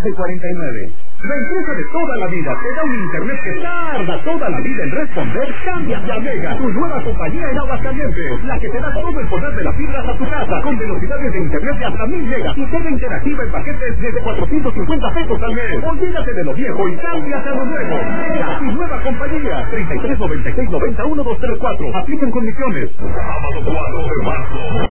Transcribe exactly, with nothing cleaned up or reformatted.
doce cuarenta y nueve. La empresa de toda la vida te da un internet que tarda toda la vida en responder. Cámbiate a Mega, tu nueva compañía en Aguascalientes, la que te da todo el poder de la fibra hasta tu casa, con velocidades de internet de hasta mil megas y toda interactiva en paquetes desde cuatrocientos cincuenta pesos al mes. Olvídate de lo viejo y cámbiate a lo nuevo. Mega, tu nueva compañía. treinta y tres noventa y seis noventa uno dos tres cuatro. Aplican condiciones. Sábado cuatro de marzo.